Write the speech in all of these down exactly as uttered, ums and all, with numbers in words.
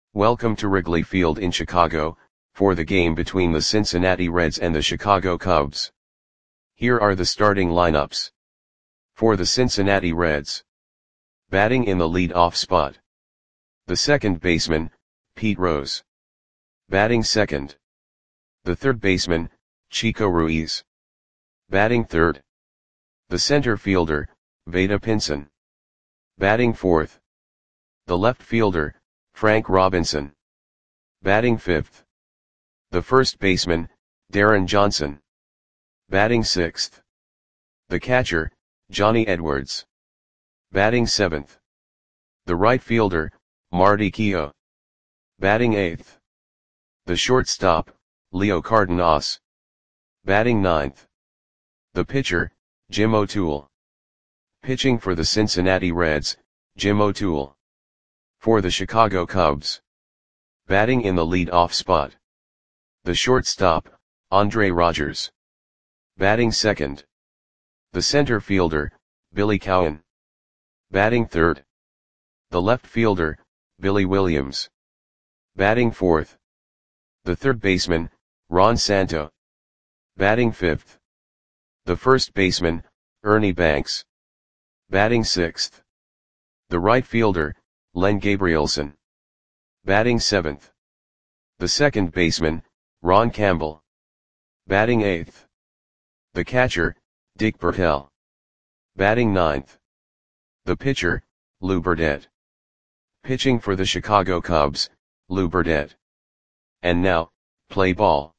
Welcome to Wrigley Field in Chicago, for the game between the Cincinnati Reds and the Chicago Cubs. Here are the starting lineups. For the Cincinnati Reds. Batting in the lead-off spot. The second baseman, Pete Rose. Batting second. The third baseman, Chico Ruiz. Batting third. The center fielder, Vada Pinson. Batting fourth. The left fielder, Frank Robinson. Batting fifth. The first baseman, Darren Johnson. Batting sixth. The catcher, Johnny Edwards. Batting seventh. The right fielder, Marty Keough. Batting eighth. The shortstop, Leo Cardenas. Batting ninth. The pitcher, Jim O'Toole. Pitching for the Cincinnati Reds, Jim O'Toole. For the Chicago Cubs. Batting in the lead-off spot. The shortstop, Andre Rogers. Batting second. The center fielder, Billy Cowan. Batting third. The left fielder, Billy Williams. Batting fourth. The third baseman, Ron Santo. Batting fifth. The first baseman, Ernie Banks. Batting sixth. The right fielder, Len Gabrielson. Batting seventh. The second baseman, Ron Campbell. Batting eighth. The catcher, Dick Bertel. Batting ninth. The pitcher, Lou Burdett. Pitching for the Chicago Cubs, Lou Burdett. And now, play ball.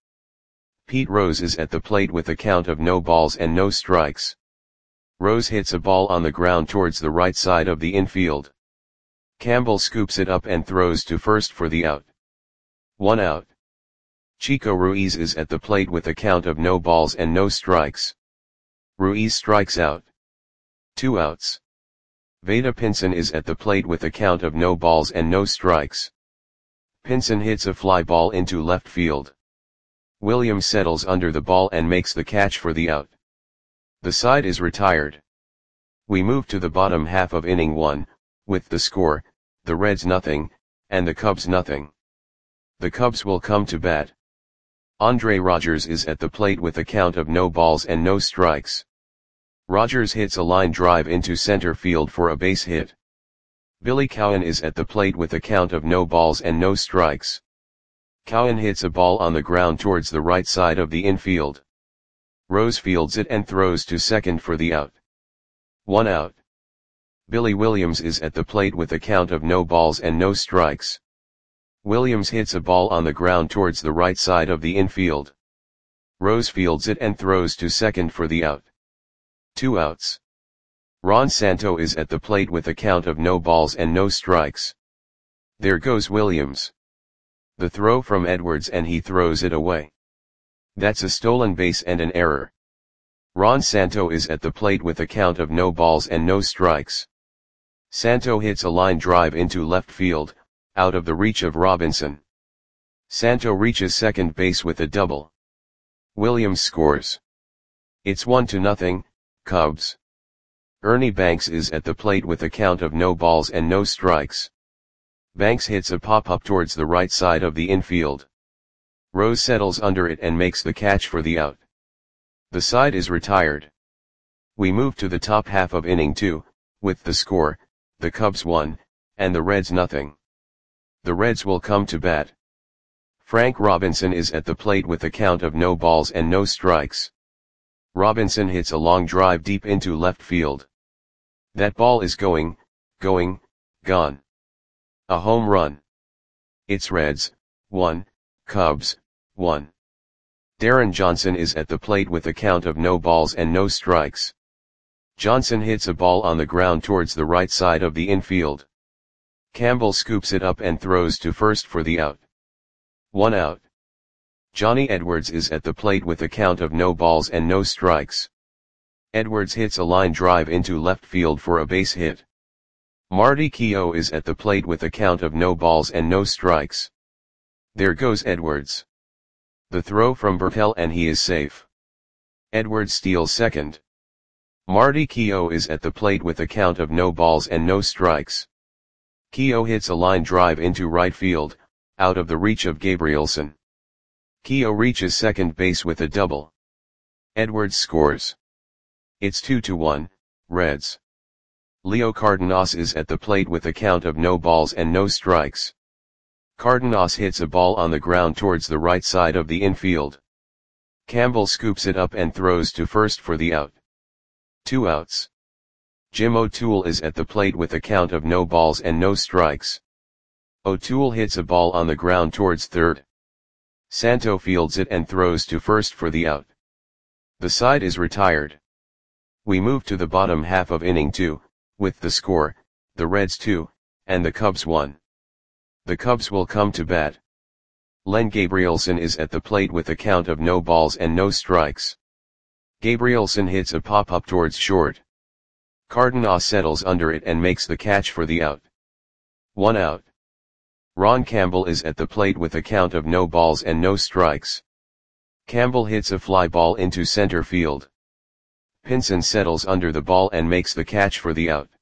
Pete Rose is at the plate with a count of no balls and no strikes. Rose hits a ball on the ground towards the right side of the infield. Campbell scoops it up and throws to first for the out. One out. Chico Ruiz is at the plate with a count of no balls and no strikes. Ruiz strikes out. Two outs. Vada Pinson is at the plate with a count of no balls and no strikes. Pinson hits a fly ball into left field. Williams settles under the ball and makes the catch for the out. The side is retired. We move to the bottom half of inning one, with the score, the Reds nothing, and the Cubs nothing. The Cubs will come to bat. Andre Rogers is at the plate with a count of no balls and no strikes. Rogers hits a line drive into center field for a base hit. Billy Cowan is at the plate with a count of no balls and no strikes. Cowan hits a ball on the ground towards the right side of the infield. Rose fields it and throws to second for the out. One out. Billy Williams is at the plate with a count of no balls and no strikes. Williams hits a ball on the ground towards the right side of the infield. Rose fields it and throws to second for the out. Two outs. Ron Santo is at the plate with a count of no balls and no strikes. There goes Williams. The throw from Edwards and he throws it away. That's a stolen base and an error. Ron Santo is at the plate with a count of no balls and no strikes. Santo hits a line drive into left field, out of the reach of Robinson. Santo reaches second base with a double. Williams scores. It's one to nothing, Cubs. Ernie Banks is at the plate with a count of no balls and no strikes. Banks hits a pop-up towards the right side of the infield. Rose settles under it and makes the catch for the out. The side is retired. We move to the top half of inning two, with the score, the Cubs one, and the Reds nothing. The Reds will come to bat. Frank Robinson is at the plate with a count of no balls and no strikes. Robinson hits a long drive deep into left field. That ball is going, going, gone. A home run. It's Reds, one, Cubs, one. Darren Johnson is at the plate with a count of no balls and no strikes. Johnson hits a ball on the ground towards the right side of the infield. Campbell scoops it up and throws to first for the out. One out. Johnny Edwards is at the plate with a count of no balls and no strikes. Edwards hits a line drive into left field for a base hit. Marty Keough is at the plate with a count of no balls and no strikes. There goes Edwards. The throw from Bertel and he is safe. Edwards steals second. Marty Keough is at the plate with a count of no balls and no strikes. Keogh hits a line drive into right field, out of the reach of Gabrielson. Keogh reaches second base with a double. Edwards scores. It's two to one, Reds. Leo Cardenas is at the plate with a count of no balls and no strikes. Cardenas hits a ball on the ground towards the right side of the infield. Campbell scoops it up and throws to first for the out. Two outs. Jim O'Toole is at the plate with a count of no balls and no strikes. O'Toole hits a ball on the ground towards third. Santo fields it and throws to first for the out. The side is retired. We move to the bottom half of inning two, with the score, the Reds two, and the Cubs one. The Cubs will come to bat. Len Gabrielson is at the plate with a count of no balls and no strikes. Gabrielson hits a pop-up towards short. Cardenas settles under it and makes the catch for the out. One out. Ron Campbell is at the plate with a count of no balls and no strikes. Campbell hits a fly ball into center field. Pinson settles under the ball and makes the catch for the out.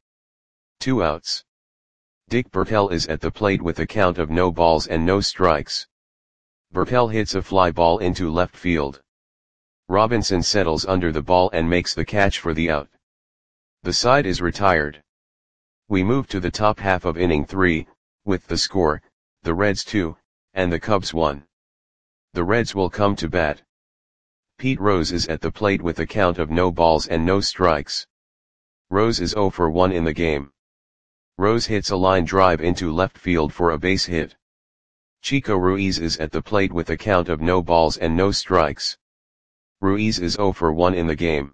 Two outs. Dick Bertel is at the plate with a count of no balls and no strikes. Bertel hits a fly ball into left field. Robinson settles under the ball and makes the catch for the out. The side is retired. We move to the top half of inning three, with the score, the Reds two, and the Cubs one. The Reds will come to bat. Pete Rose is at the plate with a count of no balls and no strikes. Rose is oh for one in the game. Rose hits a line drive into left field for a base hit. Chico Ruiz is at the plate with a count of no balls and no strikes. Ruiz is oh for one in the game.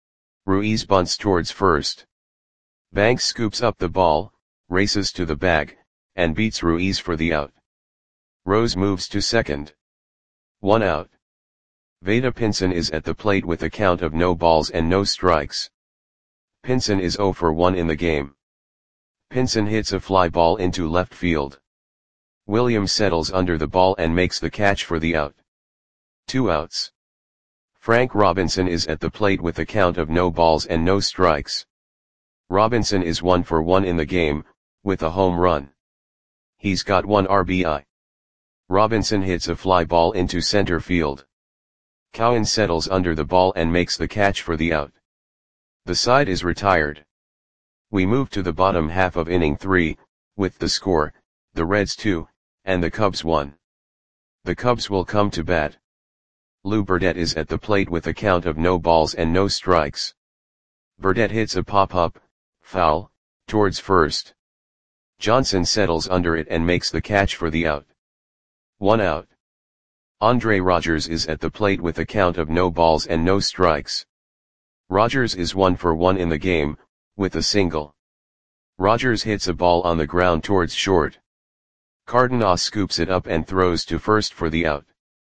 Ruiz bunts towards first. Banks scoops up the ball, races to the bag, and beats Ruiz for the out. Rose moves to second. One out. Vada Pinson is at the plate with a count of no balls and no strikes. Pinson is oh for one in the game. Pinson hits a fly ball into left field. Williams settles under the ball and makes the catch for the out. Two outs. Frank Robinson is at the plate with a count of no balls and no strikes. Robinson is one for one in the game, with a home run. He's got one R B I. Robinson hits a fly ball into center field. Cowan settles under the ball and makes the catch for the out. The side is retired. We move to the bottom half of inning three, with the score, the Reds two, and the Cubs one. The Cubs will come to bat. Lou Burdette is at the plate with a count of no balls and no strikes. Burdette hits a pop-up, foul, towards first. Johnson settles under it and makes the catch for the out. One out. Andre Rogers is at the plate with a count of no balls and no strikes. Rogers is one for one in the game, with a single. Rogers hits a ball on the ground towards short. Cardenas scoops it up and throws to first for the out.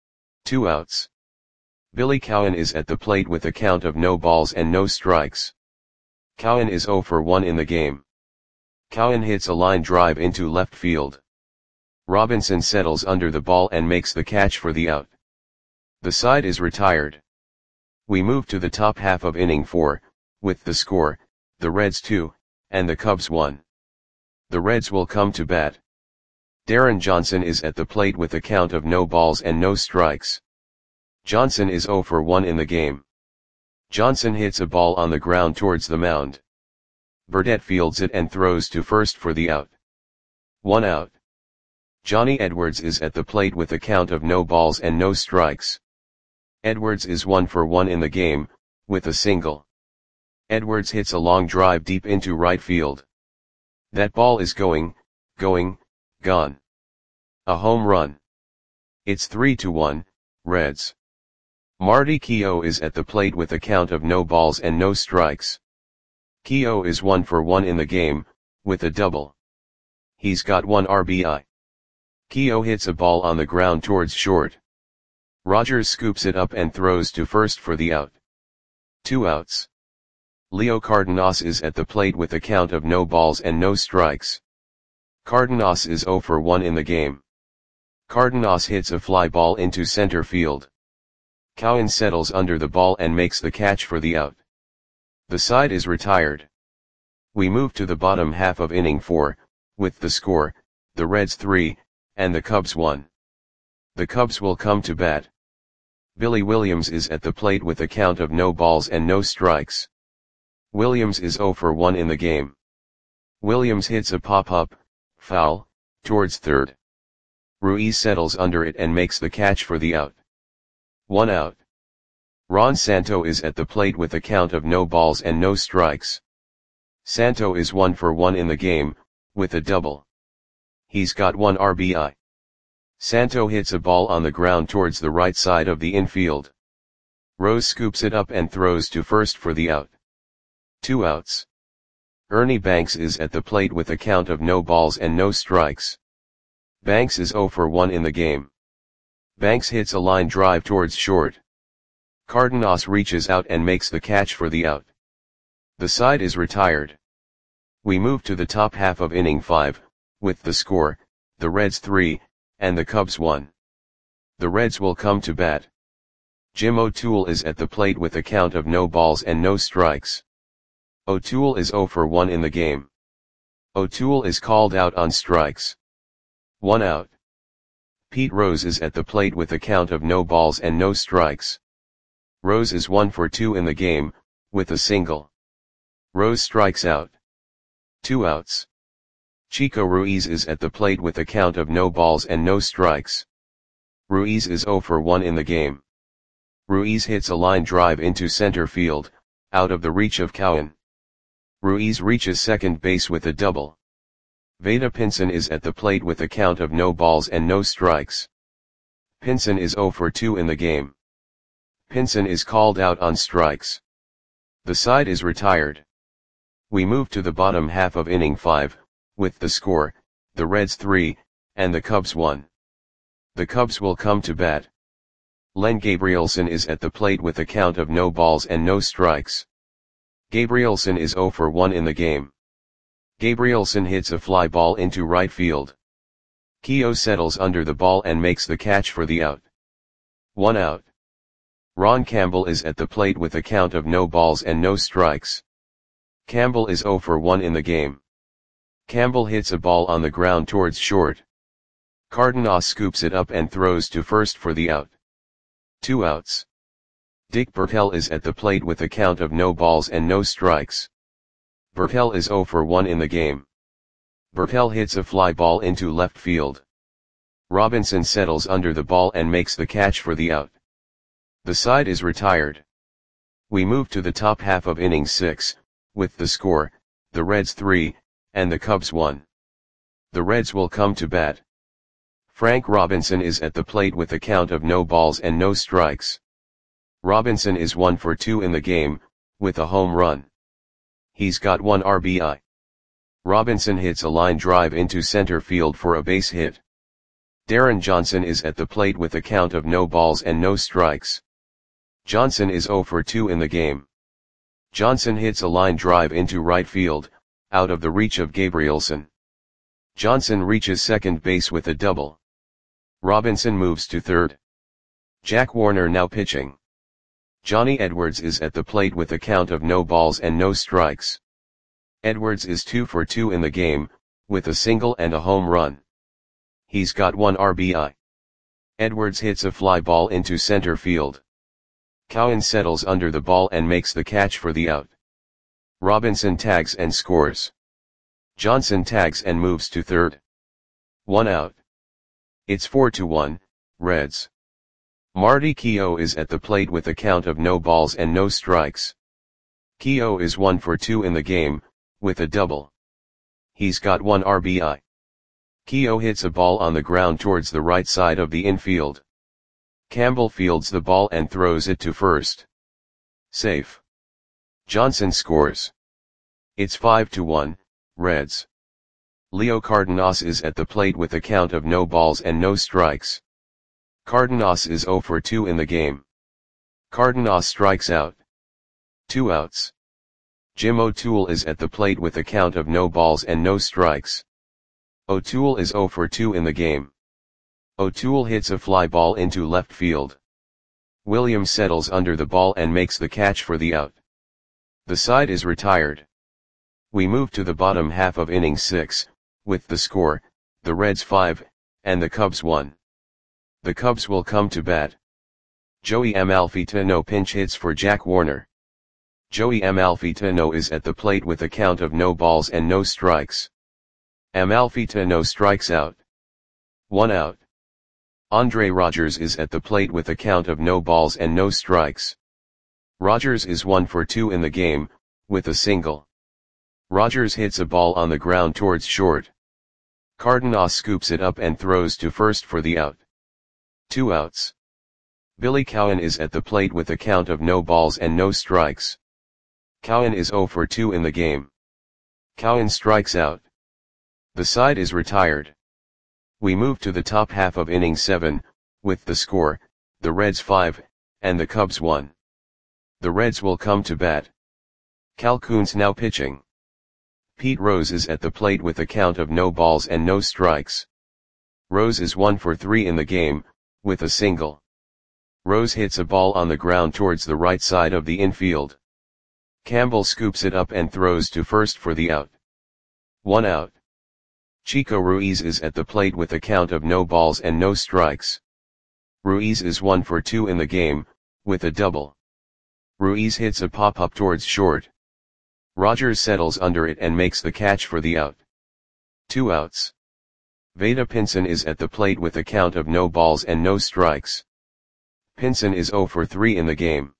Two outs. Billy Cowan is at the plate with a count of no balls and no strikes. Cowan is oh for one in the game. Cowan hits a line drive into left field. Robinson settles under the ball and makes the catch for the out. The side is retired. We move to the top half of inning four, with the score, the Reds two, and the Cubs one. The Reds will come to bat. Darren Johnson is at the plate with a count of no balls and no strikes. Johnson is oh for one in the game. Johnson hits a ball on the ground towards the mound. Burdette fields it and throws to first for the out. One out. Johnny Edwards is at the plate with a count of no balls and no strikes. Edwards is one for one in the game, with a single. Edwards hits a long drive deep into right field. That ball is going, going, gone. A home run. It's three to one, Reds. Marty Keogh is at the plate with a count of no balls and no strikes. Keogh is one for one in the game, with a double. He's got one R B I. Keogh hits a ball on the ground towards short. Rogers scoops it up and throws to first for the out. Two outs. Leo Cardenas is at the plate with a count of no balls and no strikes. Cardenas is oh for one in the game. Cardenas hits a fly ball into center field. Cowan settles under the ball and makes the catch for the out. The side is retired. We move to the bottom half of inning four, with the score, the Reds three, and the Cubs one. The Cubs will come to bat. Billy Williams is at the plate with a count of no balls and no strikes. Williams is oh for one in the game. Williams hits a pop-up, foul, towards third. Ruiz settles under it and makes the catch for the out. One out. Ron Santo is at the plate with a count of no balls and no strikes. Santo is one for one in the game, with a double. He's got one R B I. Santo hits a ball on the ground towards the right side of the infield. Rose scoops it up and throws to first for the out. Two outs. Ernie Banks is at the plate with a count of no balls and no strikes. Banks is oh for one in the game. Banks hits a line drive towards short. Cardenas reaches out and makes the catch for the out. The side is retired. We move to the top half of inning five, with the score, the Reds three, and the Cubs one. The Reds will come to bat. Jim O'Toole is at the plate with a count of no balls and no strikes. O'Toole is oh for one in the game. O'Toole is called out on strikes. One out. Pete Rose is at the plate with a count of no balls and no strikes. Rose is one for two in the game, with a single. Rose strikes out. Two outs. Chico Ruiz is at the plate with a count of no balls and no strikes. Ruiz is oh for one in the game. Ruiz hits a line drive into center field, out of the reach of Cowan. Ruiz reaches second base with a double. Vada Pinson is at the plate with a count of no balls and no strikes. Pinson is oh for two in the game. Pinson is called out on strikes. The side is retired. We move to the bottom half of inning five, with the score, the Reds three, and the Cubs one. The Cubs will come to bat. Len Gabrielson is at the plate with a count of no balls and no strikes. Gabrielson is oh for one in the game. Gabrielson hits a fly ball into right field. Keogh settles under the ball and makes the catch for the out. One out. Ron Campbell is at the plate with a count of no balls and no strikes. Campbell is oh for one in the game. Campbell hits a ball on the ground towards short. Cardenas scoops it up and throws to first for the out. Two outs. Dick Bertel is at the plate with a count of no balls and no strikes. Bertel is oh for one in the game. Bertel hits a fly ball into left field. Robinson settles under the ball and makes the catch for the out. The side is retired. We move to the top half of inning six, with the score, the Reds three, and the Cubs one. The Reds will come to bat. Frank Robinson is at the plate with a count of no balls and no strikes. Robinson is one for two in the game, with a home run. He's got one R B I. Robinson hits a line drive into center field for a base hit. Darren Johnson is at the plate with a count of no balls and no strikes. Johnson is oh for two in the game. Johnson hits a line drive into right field, out of the reach of Gabrielson. Johnson reaches second base with a double. Robinson moves to third. Jack Warner now pitching. Johnny Edwards is at the plate with a count of no balls and no strikes. Edwards is two for two in the game, with a single and a home run. He's got one R B I. Edwards hits a fly ball into center field. Cowan settles under the ball and makes the catch for the out. Robinson tags and scores. Johnson tags and moves to third. One out. It's four to one, Reds. Marty Keogh is at the plate with a count of no balls and no strikes. Keogh is one for two in the game, with a double. He's got one R B I. Keogh hits a ball on the ground towards the right side of the infield. Campbell fields the ball and throws it to first. Safe. Johnson scores. It's five to one, Reds. Leo Cardenas is at the plate with a count of no balls and no strikes. Cardenas is oh for two in the game. Cardenas strikes out. Two outs. Jim O'Toole is at the plate with a count of no balls and no strikes. O'Toole is oh for two in the game. O'Toole hits a fly ball into left field. Williams settles under the ball and makes the catch for the out. The side is retired. We move to the bottom half of inning six, with the score, the Reds five, and the Cubs one. The Cubs will come to bat. Joey Amalfitano pinch hits for Jack Warner. Joey Amalfitano is at the plate with a count of no balls and no strikes. Amalfitano strikes out. One out. Andre Rogers is at the plate with a count of no balls and no strikes. Rogers is one for two in the game, with a single. Rogers hits a ball on the ground towards short. Cardenas scoops it up and throws to first for the out. Two outs. Billy Cowan is at the plate with a count of no balls and no strikes. Cowan is zero for two in the game. Cowan strikes out. The side is retired. We move to the top half of inning seven, with the score, the Reds five, and the Cubs one. The Reds will come to bat. Cal Koons now pitching. Pete Rose is at the plate with a count of no balls and no strikes. Rose is one for three in the game, with a single. Rose hits a ball on the ground towards the right side of the infield. Campbell scoops it up and throws to first for the out. One out. Chico Ruiz is at the plate with a count of no balls and no strikes. Ruiz is one for two in the game, with a double. Ruiz hits a pop-up towards short. Rogers settles under it and makes the catch for the out. Two outs. Vada Pinson is at the plate with a count of no balls and no strikes. Pinson is zero for three in the game.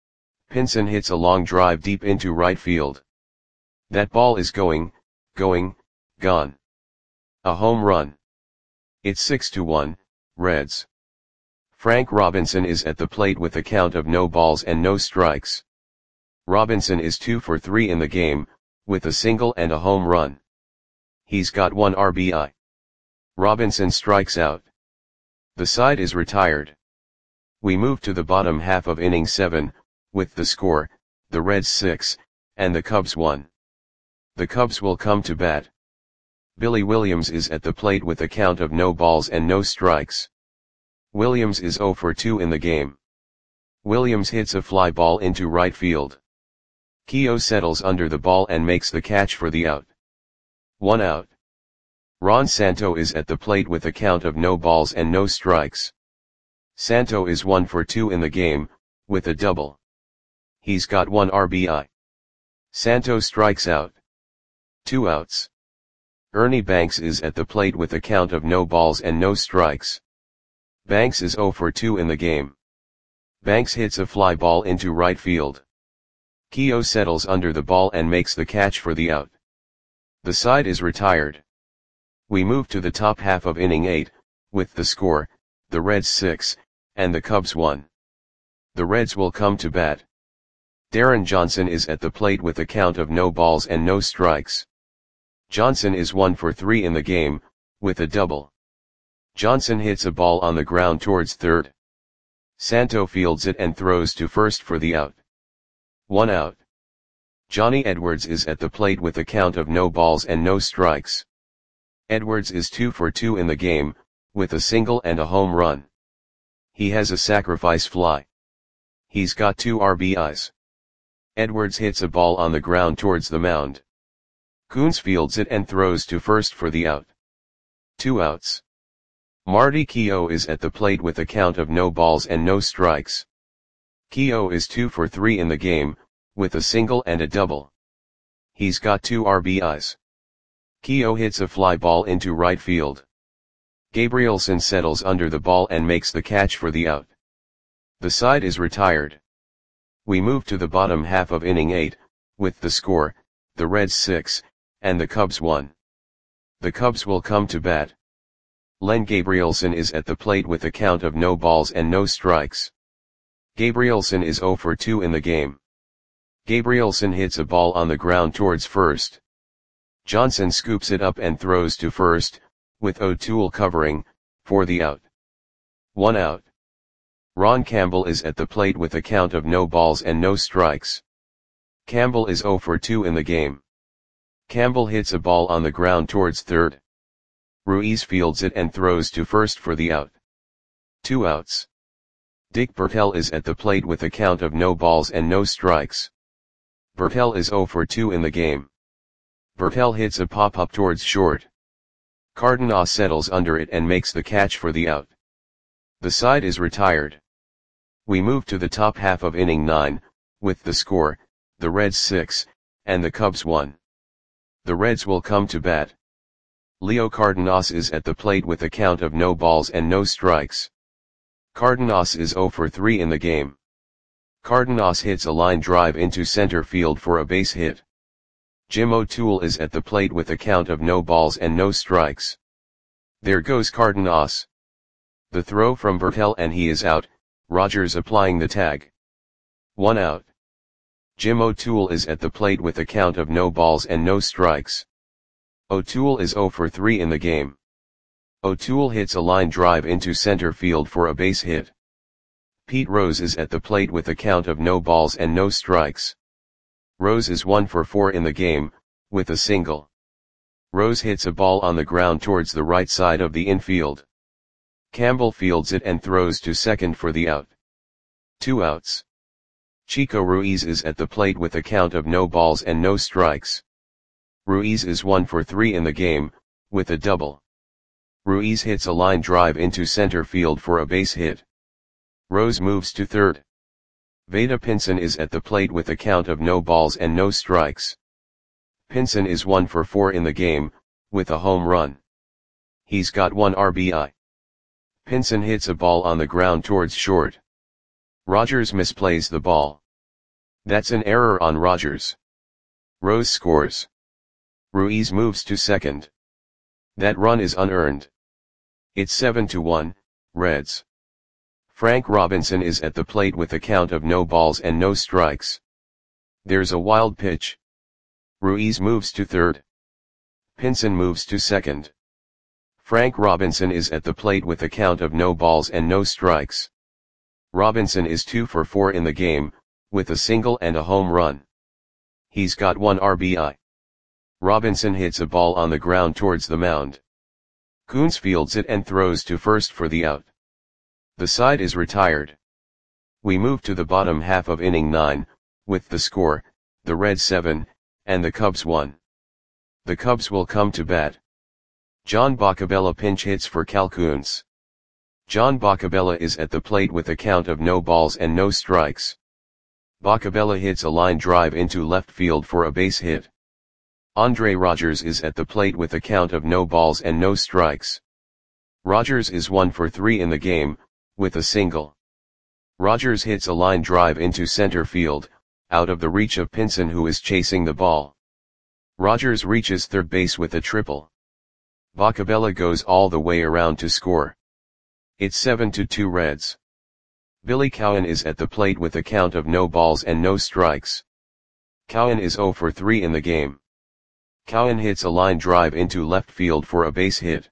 Pinson hits a long drive deep into right field. That ball is going, going, gone. A home run. It's six to one, Reds. Frank Robinson is at the plate with a count of no balls and no strikes. Robinson is two for three in the game, with a single and a home run. He's got one R B I. Robinson strikes out. The side is retired. We move to the bottom half of inning seven, with the score, the Reds six, and the Cubs one. The Cubs will come to bat. Billy Williams is at the plate with a count of no balls and no strikes. Williams is zero for two in the game. Williams hits a fly ball into right field. Keogh settles under the ball and makes the catch for the out. One out. Ron Santo is at the plate with a count of no balls and no strikes. Santo is one for two in the game, with a double. He's got one R B I. Santo strikes out. Two outs. Ernie Banks is at the plate with a count of no balls and no strikes. Banks is zero for two in the game. Banks hits a fly ball into right field. Keogh settles under the ball and makes the catch for the out. The side is retired. We move to the top half of inning eight, with the score, the Reds six, and the Cubs one. The Reds will come to bat. Darren Johnson is at the plate with a count of no balls and no strikes. Johnson is one for three in the game, with a double. Johnson hits a ball on the ground towards third. Santo fields it and throws to first for the out. One out. Johnny Edwards is at the plate with a count of no balls and no strikes. Edwards is two for two in the game, with a single and a home run. He has a sacrifice fly. He's got two R B Is. Edwards hits a ball on the ground towards the mound. Koons fields it and throws to first for the out. Two outs. Marty Keogh is at the plate with a count of no balls and no strikes. Keogh is two for three in the game, with a single and a double. He's got two R B Is. Keogh hits a fly ball into right field. Gabrielson settles under the ball and makes the catch for the out. The side is retired. We move to the bottom half of inning eight, with the score, the Reds six, and the Cubs one. The Cubs will come to bat. Len Gabrielson is at the plate with a count of no balls and no strikes. Gabrielson is zero for two in the game. Gabrielson hits a ball on the ground towards first. Johnson scoops it up and throws to first, with O'Toole covering, for the out. One out. Ron Campbell is at the plate with a count of no balls and no strikes. Campbell is zero for two in the game. Campbell hits a ball on the ground towards third. Ruiz fields it and throws to first for the out. Two outs. Dick Bertel is at the plate with a count of no balls and no strikes. Bertel is zero for two in the game. Bertel hits a pop-up towards short. Cardenas settles under it and makes the catch for the out. The side is retired. We move to the top half of inning nine, with the score, the Reds six, and the Cubs one. The Reds will come to bat. Leo Cardenas is at the plate with a count of no balls and no strikes. Cardenas is oh for three in the game. Cardenas hits a line drive into center field for a base hit. Jim O'Toole is at the plate with a count of no balls and no strikes. There goes Cardenas. The throw from Bertel and he is out, Rogers applying the tag. One out. Jim O'Toole is at the plate with a count of no balls and no strikes. O'Toole is oh for three in the game. O'Toole hits a line drive into center field for a base hit. Pete Rose is at the plate with a count of no balls and no strikes. Rose is one for four in the game, with a single. Rose hits a ball on the ground towards the right side of the infield. Campbell fields it and throws to second for the out. Two outs. Chico Ruiz is at the plate with a count of no balls and no strikes. Ruiz is one for three in the game, with a double. Ruiz hits a line drive into center field for a base hit. Rose moves to third. Vada Pinson is at the plate with a count of no balls and no strikes. Pinson is one for four in the game, with a home run. He's got one R B I. Pinson hits a ball on the ground towards short. Rogers misplays the ball. That's an error on Rogers. Rose scores. Ruiz moves to second. That run is unearned. It's seven to one, Reds. Frank Robinson is at the plate with a count of no balls and no strikes. There's a wild pitch. Ruiz moves to third. Pinson moves to second. Frank Robinson is at the plate with a count of no balls and no strikes. Robinson is two for four in the game, with a single and a home run. He's got one R B I. Robinson hits a ball on the ground towards the mound. Coons fields it and throws to first for the out. The side is retired. We move to the bottom half of inning nine, with the score, the Reds seven, and the Cubs one. The Cubs will come to bat. John Boccabella pinch hits for Cal Coons. John Boccabella is at the plate with a count of no balls and no strikes. Boccabella hits a line drive into left field for a base hit. Andre Rogers is at the plate with a count of no balls and no strikes. Rogers is one for three in the game, with a single. Rogers hits a line drive into center field, out of the reach of Pinson who is chasing the ball. Rogers reaches third base with a triple. Boccabella goes all the way around to score. It's seven to two Reds. Billy Cowan is at the plate with a count of no balls and no strikes. Cowan is oh for three in the game. Cowan hits a line drive into left field for a base hit.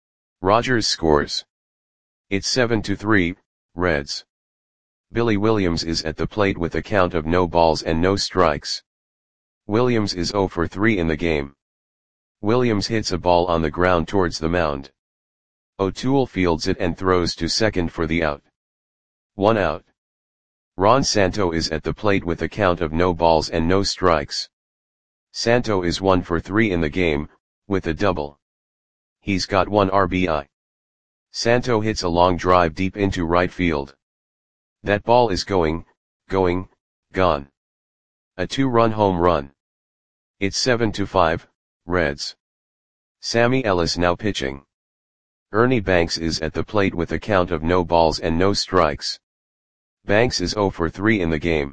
Rogers scores. It's seven to three, Reds. Billy Williams is at the plate with a count of no balls and no strikes. Williams is oh for three in the game. Williams hits a ball on the ground towards the mound. O'Toole fields it and throws to second for the out. One out. Ron Santo is at the plate with a count of no balls and no strikes. Santo is one for three in the game, with a double. He's got one R B I. Santo hits a long drive deep into right field. That ball is going, going, gone. A two-run home run. It's seven to five, Reds. Sammy Ellis now pitching. Ernie Banks is at the plate with a count of no balls and no strikes. Banks is oh for three in the game.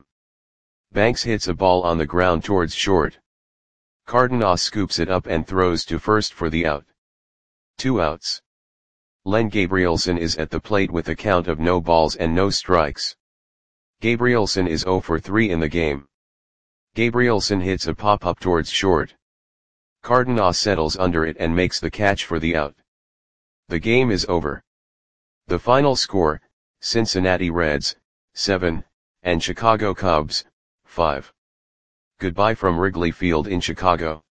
Banks hits a ball on the ground towards short. Cardenas scoops it up and throws to first for the out. Two outs. Len Gabrielson is at the plate with a count of no balls and no strikes. Gabrielson is oh for three in the game. Gabrielson hits a pop-up towards short. Cardenas settles under it and makes the catch for the out. The game is over. The final score, Cincinnati Reds, seven, and Chicago Cubs, five. Goodbye from Wrigley Field in Chicago.